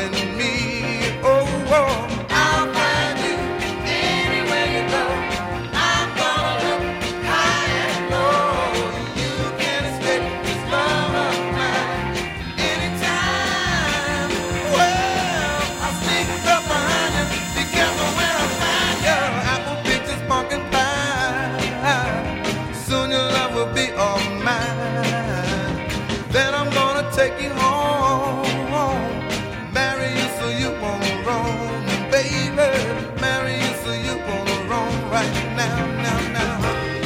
and me. Oh, oh, I'll find you anywhere you go. I'm gonna look high and low. You can escape this love of mine anytime. Well, I'll sneak up behind you. Be careful where I find you. Apple pictures, pumpkin pie. Soon your love will be all mine. Then I'm gonna take you home, marry you so you won't roam, baby. Marry you so you won't roam right now, now, now.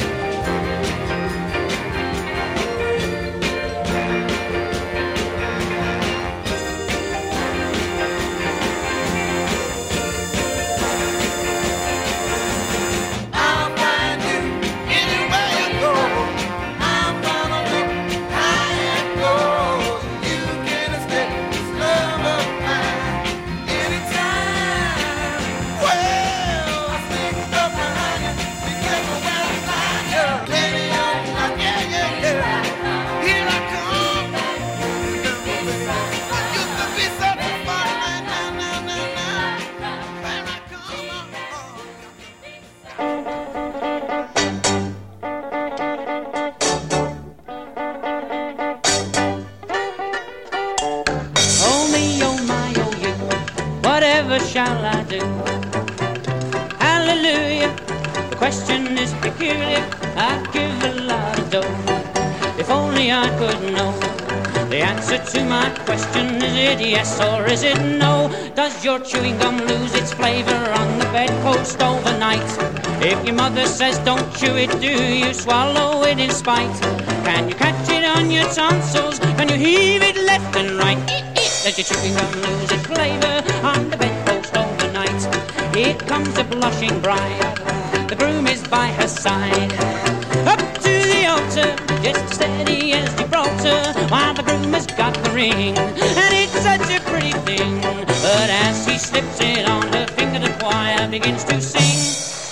I'll find you anywhere you go. I'm gonna look high and low. You can escape this love of mine anytime. Well, I sneak up behind you. Be careful where I find you. Lady, yeah, yeah, yeah. Here I come. I used to be such a fun man. Now. Here I Oh me, oh my, oh you, whatever shall I do? Hallelujah, the question is peculiar, I'd give a lot of dough if only I could know the answer to my question. Is it yes or is it no? Does your chewing gum lose its flavor on the bedpost overnight? If your mother says don't chew it, do you swallow it in spite? Can you catch it on your tonsils? Can you heave it left and right? Does your chewing gum lose its flavor on the bedpost overnight? Here comes a blushing bride, the groom is by her side. Up to the altar, just as steady as Gibraltar, while the groom has got the ring, and it's such a pretty thing. But as he slips it on her finger, the choir begins to sing.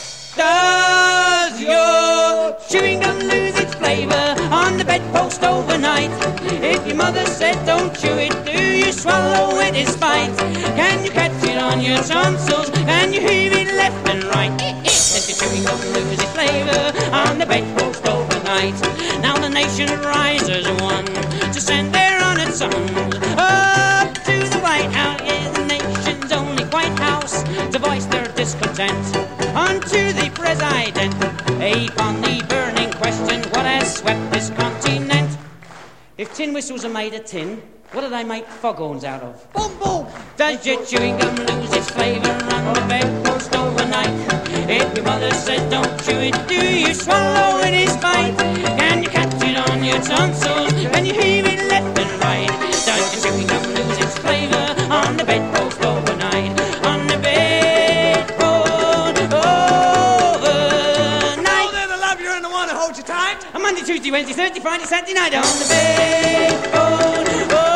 Does your chewing gum lose its flavor on the bedpost overnight? If your mother said don't chew it, do you swallow it in spite? Can you catch it on your tonsils? Can you heave it left and right? Does your chewing gum lose its flavor on the bedpost overnight? Now the nation rises one to send their honored sons up to the White House, yeah, the nation's only White House, to voice their discontent unto the president upon the burning question, what has swept this continent? If tin whistles are made of tin, what do they make foghorns out of? Boom, boom! Does your chewing gum lose its flavor on the bedpost overnight? If your mother said don't chew it, do you swallow it in spite? Can you catch it on your tonsils? Can you heave it left and right? Does your chewing gum lose its flavor on the bedpost overnight? On the bedpost overnight. Oh, they're the love you're in the one that holds you tight. On Monday, Tuesday, Wednesday, Thursday, Friday, Saturday night on the bedpost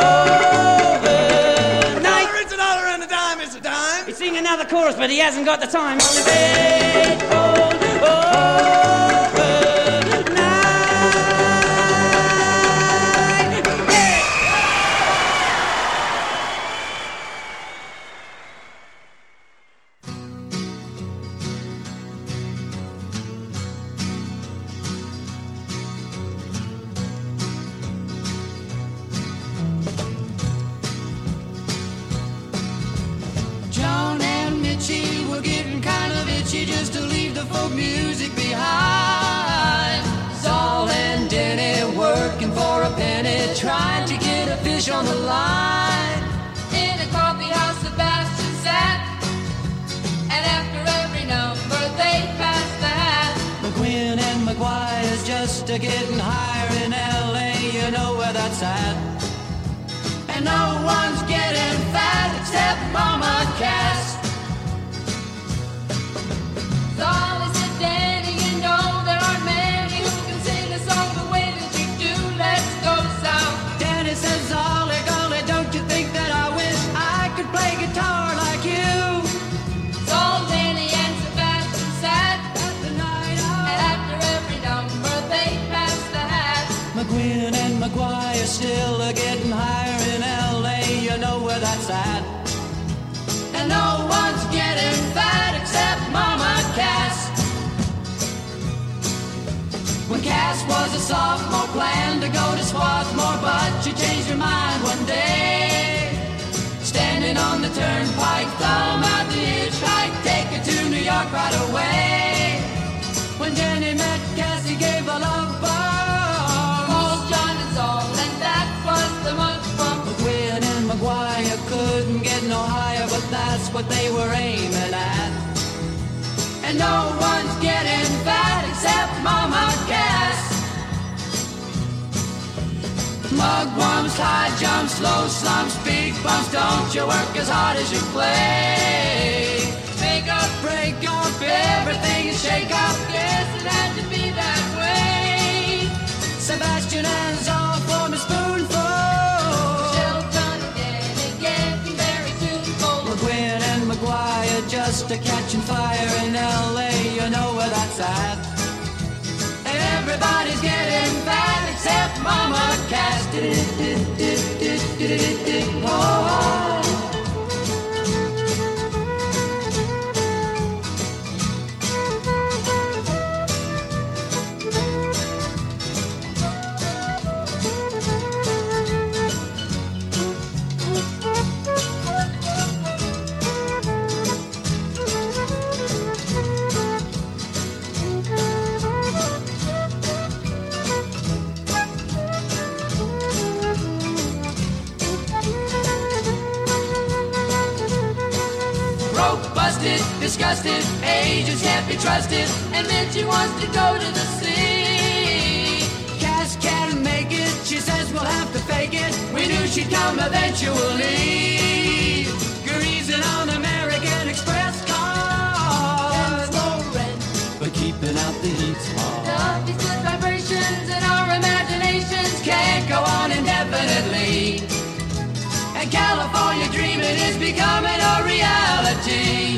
overnight. $1 is $1 and a dime is a dime. He's singing another chorus, but he hasn't got the time. On the bedpost overnight. John and Mitchie were getting kind of itchy just to leave the folk music behind. Saul and Denny working for a penny, trying to get a fish on the line. In a coffee house, Sebastian sat, and after every number they passed the hat. McGuinn and McGuire's just a getting higher in L.A., you know where that's at. And no one's getting fat except Mama Cass. Saul said, Danny, you know there aren't many who can sing a song the way that you do. Let's go south. Danny says, Ollie, golly, don't you think that I wish I could play guitar like you? Saul, Danny, and Sebastian sat At the night and out, after every number they passed the hat. McGuinn and McGuire still are getting higher in L.A., you know where that's at. as a sophomore, planned to go to Swarthmore, but she changed her mind one day. Standing on the turnpike, thumb out the hitchhike, take her to New York right away. When Jenny met Cassie, gave a love bomb. Called John and Saul, and that was the month from. McGuinn and McGuire couldn't get no higher, but that's what they were aiming at. And no one's getting fat except Mama Cass. Mugwumps, high jumps, low slumps, big bumps. Don't you work as hard as you play. Make up, break up, everything is shake up. Guess it had to be that way. Sebastian and Saul form a spoonful. Shelton and Danny getting very tuneful. McGuinn and McGuire just a catching fire in L.A. You know where that's at. Everybody's getting fat except Mama Cass. Oh. Disgusted, agents can't be trusted, And then she wants to go to the sea. Cass can't make it, she says we'll have to fake it. We knew she'd come eventually. Greasing on American Express cars, Low rent, but keeping out the heat's hard. these good vibrations in our imaginations Can't go on indefinitely. And California dreaming is becoming a reality.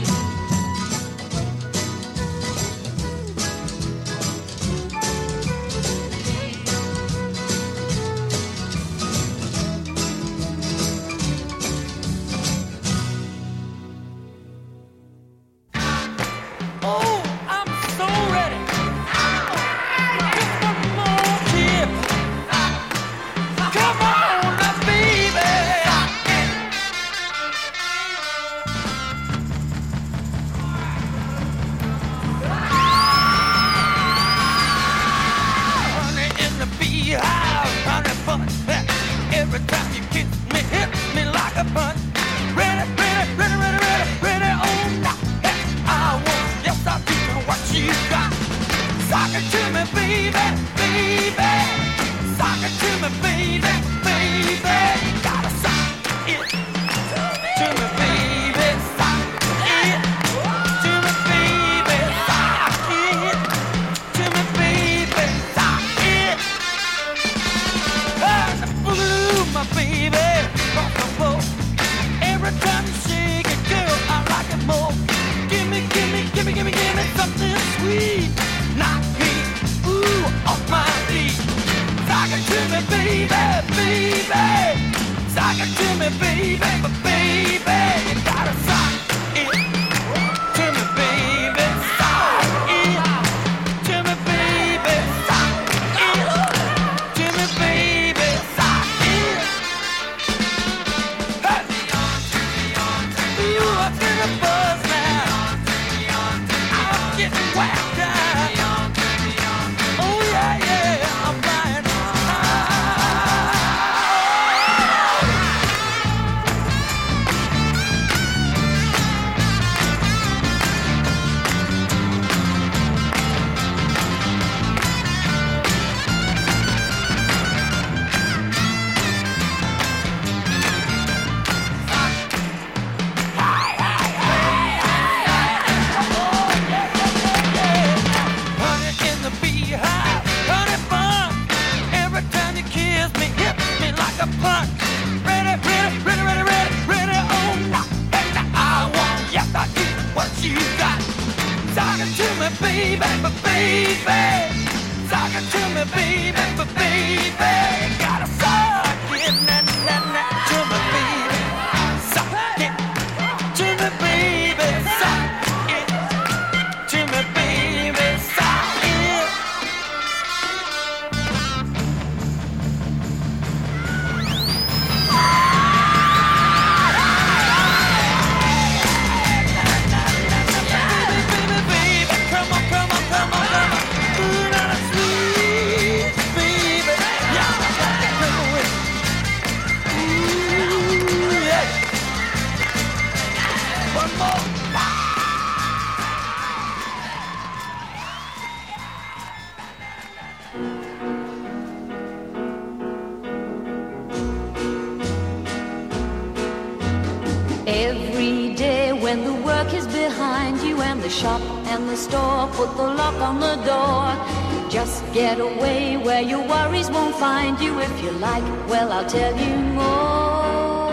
Every day when the work is behind you and the shop and the store put the lock on the door, just get away where your worries won't find you. If you like, well, I'll tell you more.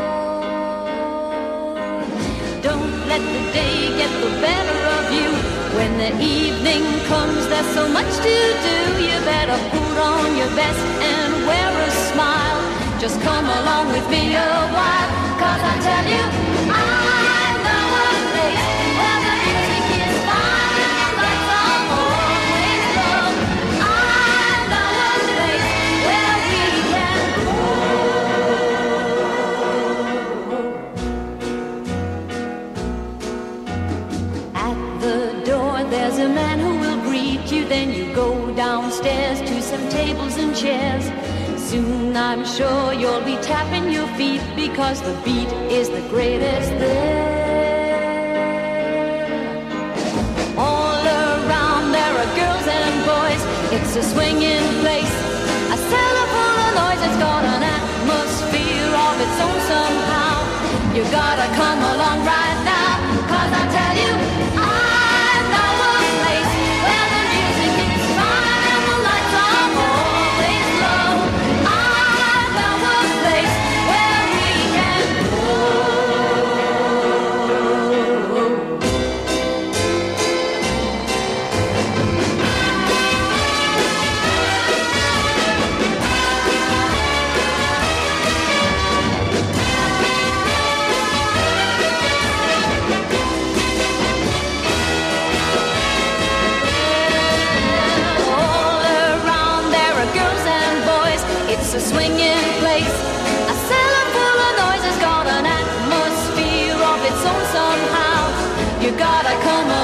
Don't let the day get the better of you. When the evening comes, there's so much to do. You better put on your best and wear a smile. Just come along with me a while, 'cause I tell you, I know a place where the music is fine and the lights are always low. I know a place where we can go. At the door there's a man who will greet you. Then you go downstairs to some tables and chairs. Soon I'm sure you'll be tapping your feet, because the beat is the greatest there. All around there are girls and boys. It's a swinging place, a cellar full of noise. It's got an atmosphere of its own somehow. You gotta come along right now, 'cause I tell you, I know a place where the music is fine and the lights are always low. I know a place where we can go. All around there are girls and boys. It's a swinging place, a cellar full of noise. It's got an atmosphere of its own somehow. You gotta come